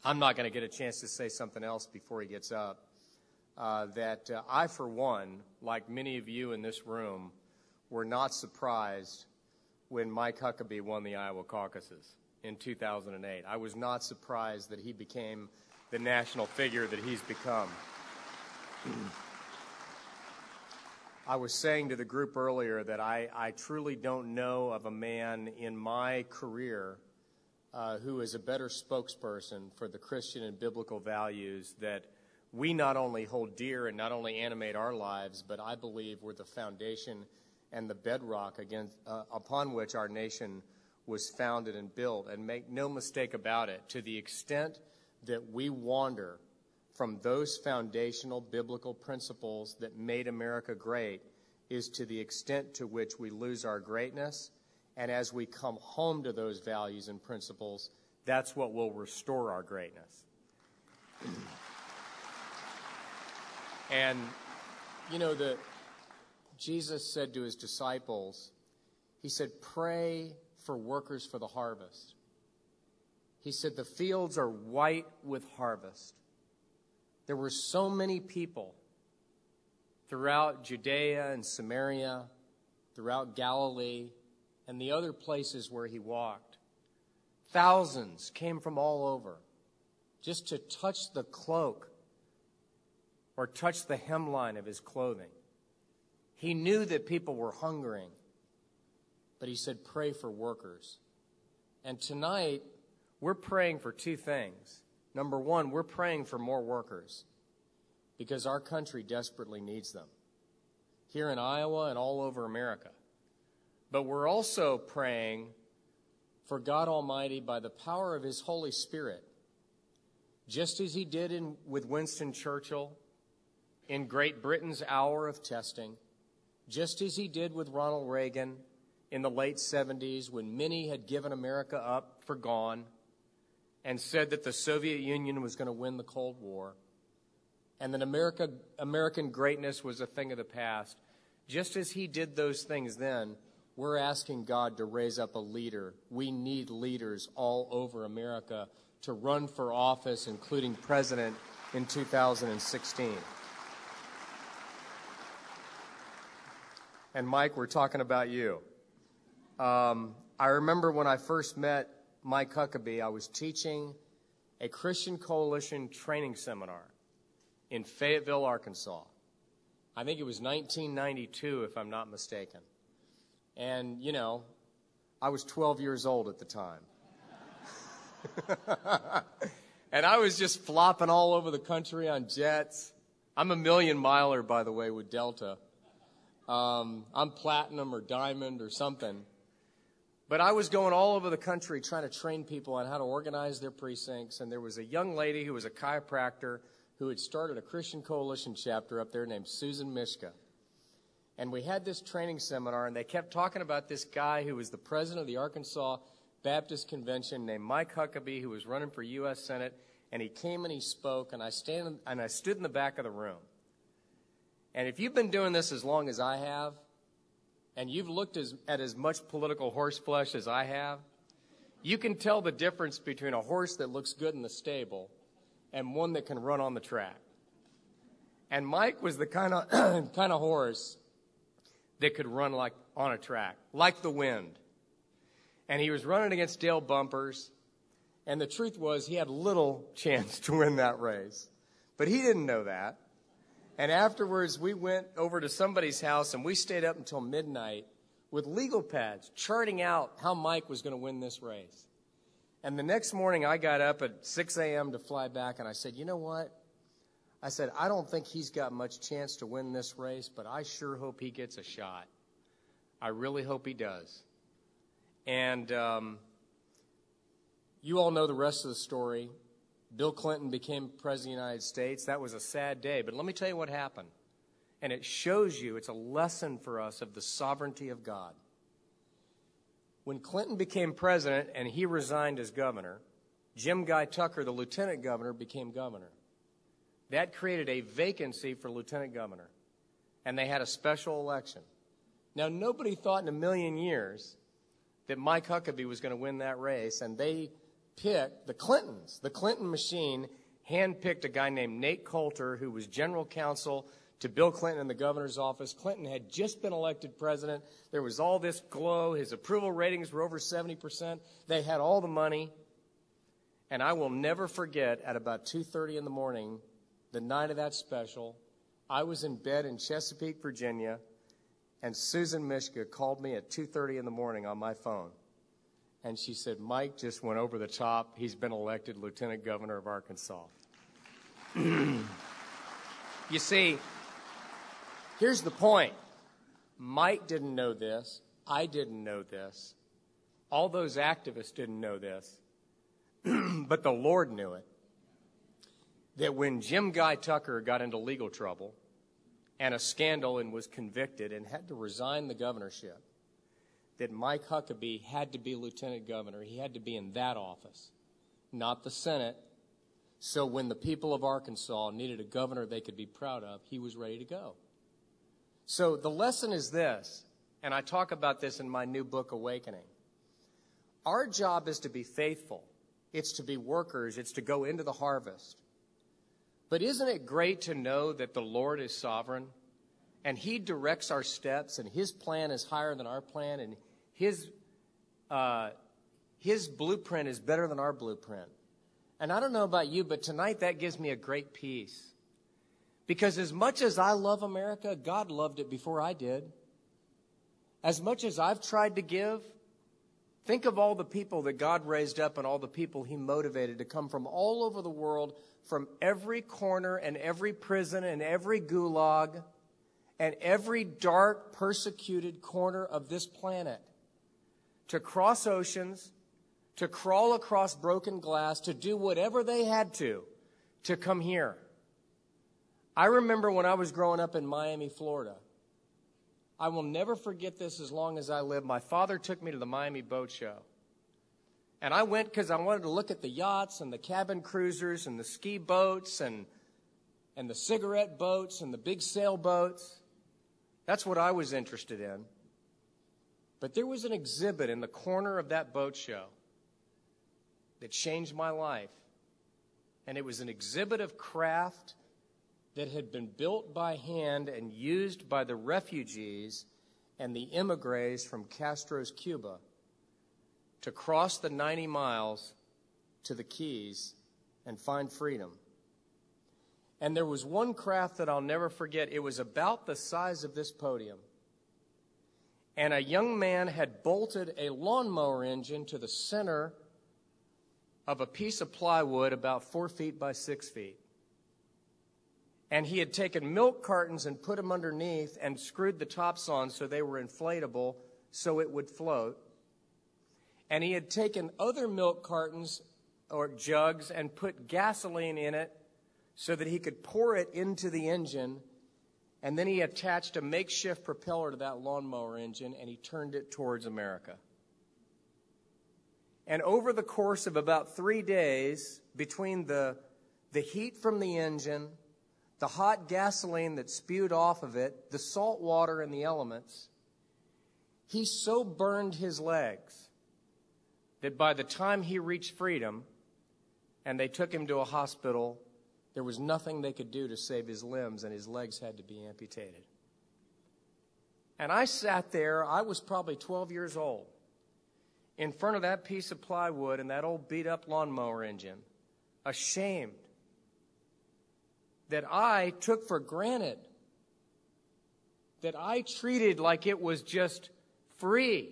I'm not going to get a chance to say something else before he gets up. I, for one, like many of you in this room, were not surprised when Mike Huckabee won the Iowa caucuses in 2008. I was not surprised that he became the national figure that he's become. I was saying to the group earlier that I truly don't know of a man in my career who is a better spokesperson for the Christian and biblical values that we not only hold dear and not only animate our lives, but I believe we're the foundation and the bedrock upon which our nation was founded and built. And make no mistake about it, to the extent that we wander from those foundational biblical principles that made America great is to the extent to which we lose our greatness. And as we come home to those values and principles, that's what will restore our greatness. And, you know, Jesus said to his disciples, he said, pray for workers for the harvest. He said, the fields are white with harvest. There were so many people throughout Judea and Samaria, throughout Galilee, and the other places where he walked. Thousands came from all over just to touch the cloak or touch the hemline of his clothing. He knew that people were hungering, but he said, pray for workers. And tonight, we're praying for two things. Number one, we're praying for more workers because our country desperately needs them, here in Iowa and all over America. But we're also praying for God Almighty by the power of his Holy Spirit, just as he did with Winston Churchill in Great Britain's hour of testing, just as he did with Ronald Reagan in the late 70s when many had given America up for gone and said that the Soviet Union was going to win the Cold War and that American greatness was a thing of the past. Just as he did those things then, we're asking God to raise up a leader. We need leaders all over America to run for office, including president, in 2016. And Mike, we're talking about you. I remember when I first met Mike Huckabee, I was teaching a Christian Coalition training seminar in Fayetteville, Arkansas. I think it was 1992, if I'm not mistaken. And, you know, I was 12 years old at the time. And I was just flopping all over the country on jets. I'm a million miler, by the way, with Delta. I'm platinum or diamond or something. But I was going all over the country trying to train people on how to organize their precincts. And there was a young lady who was a chiropractor who had started a Christian Coalition chapter up there named Susan Mishka. And we had this training seminar, and they kept talking about this guy who was the president of the Arkansas Baptist Convention named Mike Huckabee, who was running for U.S. Senate. And he came and he spoke, and I stood in the back of the room. And if you've been doing this as long as I have, and you've looked at as much political horseflesh as I have, you can tell the difference between a horse that looks good in the stable and one that can run on the track. And Mike was the kind of horse that could run like on a track, like the wind. And he was running against Dale Bumpers, and the truth was he had little chance to win that race. But he didn't know that. And afterwards, we went over to somebody's house, and we stayed up until midnight with legal pads, charting out how Mike was going to win this race. And the next morning, I got up at 6 a.m. to fly back, and I said, you know what? I said, I don't think he's got much chance to win this race, but I sure hope he gets a shot. I really hope he does. And you all know the rest of the story. Bill Clinton became president of the United States. That was a sad day. But let me tell you what happened. And it shows you, it's a lesson for us of the sovereignty of God. When Clinton became president and he resigned as governor, Jim Guy Tucker, the lieutenant governor, became governor. That created a vacancy for lieutenant governor. And they had a special election. Now, nobody thought in a million years that Mike Huckabee was going to win that race, and they picked, the Clinton machine handpicked a guy named Nate Coulter, who was general counsel to Bill Clinton in the governor's office. Clinton had just been elected president. There was all this glow. His approval ratings were over 70%. They had all the money. And I will never forget, at about 2:30 in the morning, the night of that special, I was in bed in Chesapeake, Virginia, and Susan Mishka called me at 2:30 in the morning on my phone. And she said, Mike just went over the top. He's been elected lieutenant governor of Arkansas. You see, here's the point. Mike didn't know this. I didn't know this. All those activists didn't know this. But the Lord knew it. That when Jim Guy Tucker got into legal trouble and a scandal and was convicted and had to resign the governorship, that Mike Huckabee had to be lieutenant governor. He had to be in that office, not the Senate. So when the people of Arkansas needed a governor they could be proud of, he was ready to go. So the lesson is this, and I talk about this in my new book, Awakening. Our job is to be faithful. It's to be workers. It's to go into the harvest. But isn't it great to know that the Lord is sovereign and he directs our steps and his plan is higher than our plan and his blueprint is better than our blueprint? And I don't know about you, but tonight that gives me a great peace. Because as much as I love America, God loved it before I did. As much as I've tried to give, think of all the people that God raised up and all the people he motivated to come from all over the world, from every corner and every prison and every gulag and every dark, persecuted corner of this planet, to cross oceans, to crawl across broken glass, to do whatever they had to come here. I remember when I was growing up in Miami, Florida. I will never forget this as long as I live. My father took me to the Miami Boat Show. And I went because I wanted to look at the yachts and the cabin cruisers and the ski boats and the cigarette boats and the big sailboats. That's what I was interested in. But there was an exhibit in the corner of that boat show that changed my life. And it was an exhibit of craft that had been built by hand and used by the refugees and the emigres from Castro's Cuba to cross the 90 miles to the Keys and find freedom. And there was one craft that I'll never forget. It was about the size of this podium. And a young man had bolted a lawnmower engine to the center of a piece of plywood about 4 feet by 6 feet. And he had taken milk cartons and put them underneath and screwed the tops on so they were inflatable so it would float. And he had taken other milk cartons or jugs and put gasoline in it so that he could pour it into the engine. And then he attached a makeshift propeller to that lawnmower engine and he turned it towards America. And over the course of about 3 days, between the heat from the engine, the hot gasoline that spewed off of it, the salt water and the elements, he so burned his legs that by the time he reached freedom and they took him to a hospital, there was nothing they could do to save his limbs and his legs had to be amputated. And I sat there, I was probably 12 years old, in front of that piece of plywood and that old beat-up lawnmower engine, ashamed that I took for granted, that I treated like it was just free,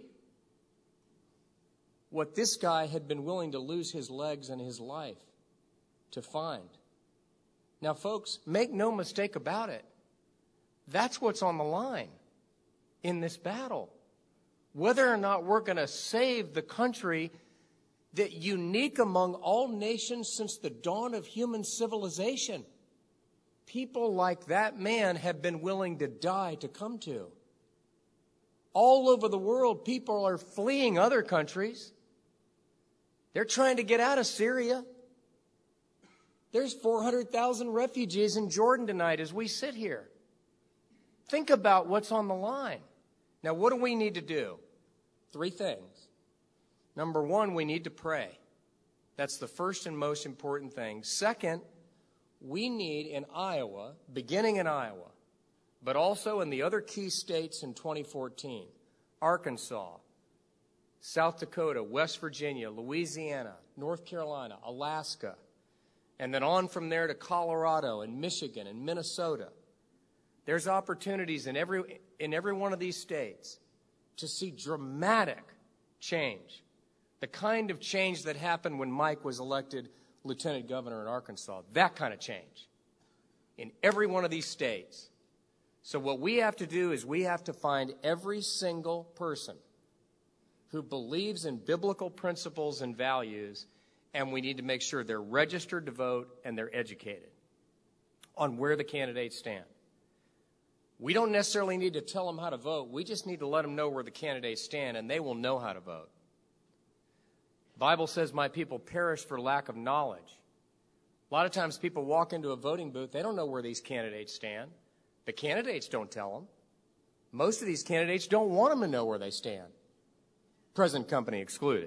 what this guy had been willing to lose his legs and his life to find. Now, folks, make no mistake about it. That's what's on the line in this battle. Whether or not we're going to save the country that unique among all nations since the dawn of human civilization. People like that man have been willing to die to come to. All over the world, people are fleeing other countries. They're trying to get out of Syria. There's 400,000 refugees in Jordan tonight as we sit here. Think about what's on the line. Now, what do we need to do? 3 things. Number 1, we need to pray. That's the first and most important thing. Second, we need in Iowa, beginning in Iowa, but also in the other key states in 2014, Arkansas, South Dakota, West Virginia, Louisiana, North Carolina, Alaska, and then on from there to Colorado and Michigan and Minnesota. There's opportunities in every one of these states to see dramatic change, the kind of change that happened when Mike was elected lieutenant governor in Arkansas, that kind of change in every one of these states. So what we have to do is we have to find every single person who believes in biblical principles and values, and we need to make sure they're registered to vote and they're educated on where the candidates stand. We don't necessarily need to tell them how to vote. We just need to let them know where the candidates stand, and they will know how to vote. The Bible says, my people perish for lack of knowledge. A lot of times people walk into a voting booth, they don't know where these candidates stand. The candidates don't tell them. Most of these candidates don't want them to know where they stand. Present company excluded.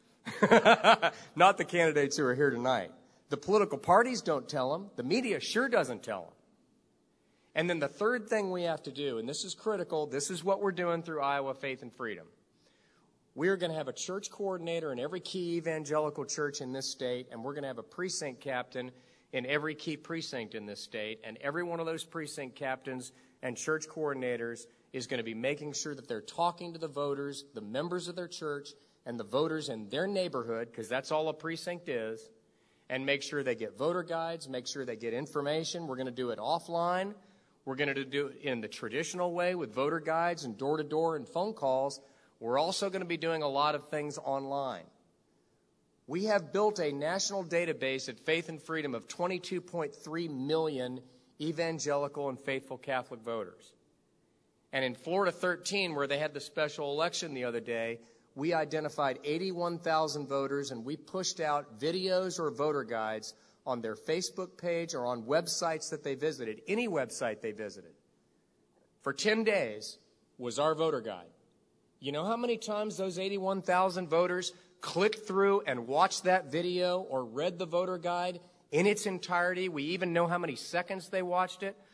Not the candidates who are here tonight. The political parties don't tell them. The media sure doesn't tell them. And then the third thing we have to do, and this is critical, this is what we're doing through Iowa Faith and Freedom. We're going to have a church coordinator in every key evangelical church in this state, and we're going to have a precinct captain in every key precinct in this state. And every one of those precinct captains and church coordinators is going to be making sure that they're talking to the voters, the members of their church, and the voters in their neighborhood, because that's all a precinct is, and make sure they get voter guides, make sure they get information. We're going to do it offline. We're going to do it in the traditional way with voter guides and door-to-door and phone calls. We're also going to be doing a lot of things online. We have built a national database at Faith and Freedom of 22.3 million evangelical and faithful Catholic voters. And in Florida 13, where they had the special election the other day, we identified 81,000 voters, and we pushed out videos or voter guides on their Facebook page or on websites that they visited, any website they visited. For 10 days was our voter guide. You know how many times those 81,000 voters clicked through and watched that video or read the voter guide in its entirety? We even know how many seconds they watched it.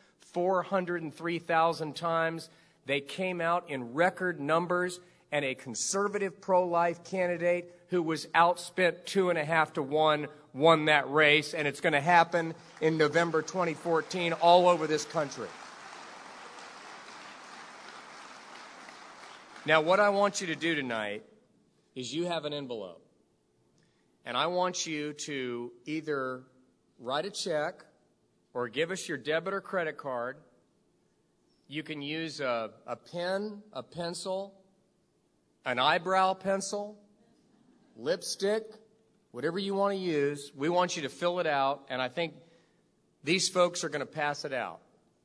403,000 times. They came out in record numbers, and a conservative pro-life candidate who was outspent 2.5 to 1 won that race, and it's going to happen in November 2014 all over this country. Now, what I want you to do tonight is you have an envelope, and I want you to either write a check or give us your debit or credit card. You can use a pen, a pencil, an eyebrow pencil, lipstick, whatever you want to use. We want you to fill it out, and I think these folks are going to pass it out.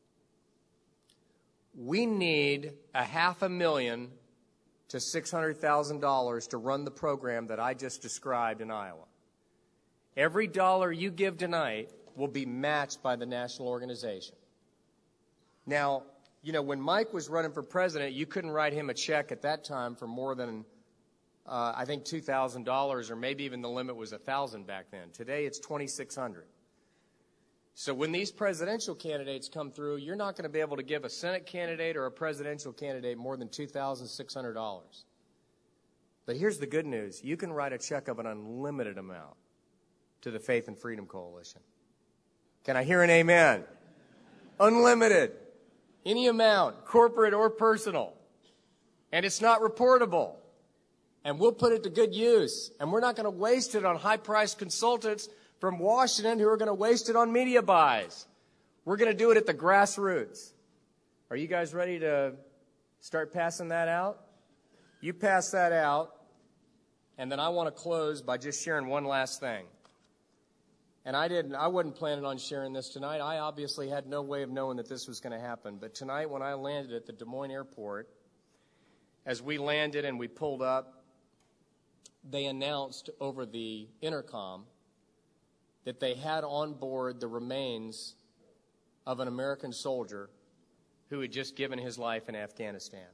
We need $500,000 to $600,000 to run the program that I just described in Iowa. Every dollar you give tonight will be matched by the national organization. Now, you know, when Mike was running for president, you couldn't write him a check at that time for more than, I think, $2,000, or maybe even the limit was $1,000 back then. Today, it's $2,600. So when these presidential candidates come through, you're not going to be able to give a Senate candidate or a presidential candidate more than $2,600. But here's the good news. You can write a check of an unlimited amount to the Faith and Freedom Coalition. Can I hear an amen? Unlimited. Any amount, corporate or personal. And it's not reportable. And we'll put it to good use. And we're not going to waste it on high-priced consultants from Washington who are going to waste it on media buys. We're going to do it at the grassroots. Are you guys ready to start passing that out? You pass that out. And then I want to close by just sharing one last thing. And I wasn't planning on sharing this tonight. I obviously had no way of knowing that this was going to happen. But tonight when I landed at the Des Moines airport, as we landed and we pulled up, they announced over the intercom that they had on board the remains of an American soldier who had just given his life in Afghanistan.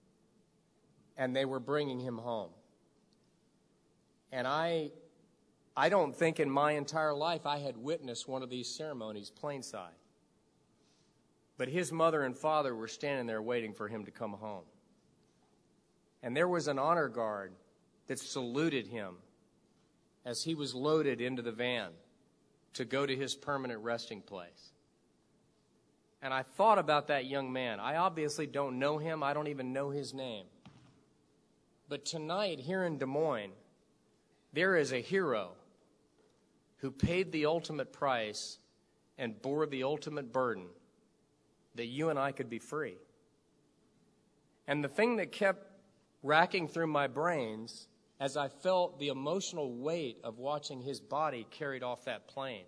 And they were bringing him home. And I I don't think in my entire life I had witnessed one of these ceremonies plainside. But his mother and father were standing there waiting for him to come home. And there was an honor guard that saluted him as he was loaded into the van to go to his permanent resting place. And I thought about that young man. I obviously don't know him. I don't even know his name. But tonight, here in Des Moines, there is a hero who paid the ultimate price and bore the ultimate burden that you and I could be free. And the thing that kept racking through my brains as I felt the emotional weight of watching his body carried off that plane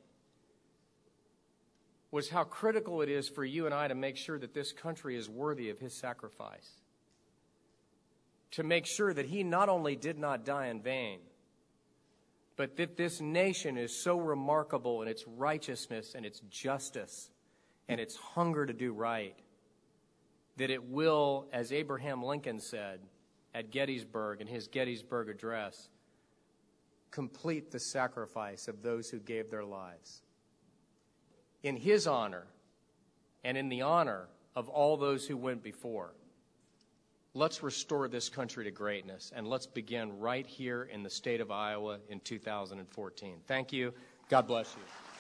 was how critical it is for you and I to make sure that this country is worthy of his sacrifice. To make sure that he not only did not die in vain, but that this nation is so remarkable in its righteousness and its justice and its hunger to do right, that it will, as Abraham Lincoln said at Gettysburg in his Gettysburg Address, complete the sacrifice of those who gave their lives. In his honor and in the honor of all those who went before, let's restore this country to greatness, and let's begin right here in the state of Iowa in 2014. Thank you. God bless you.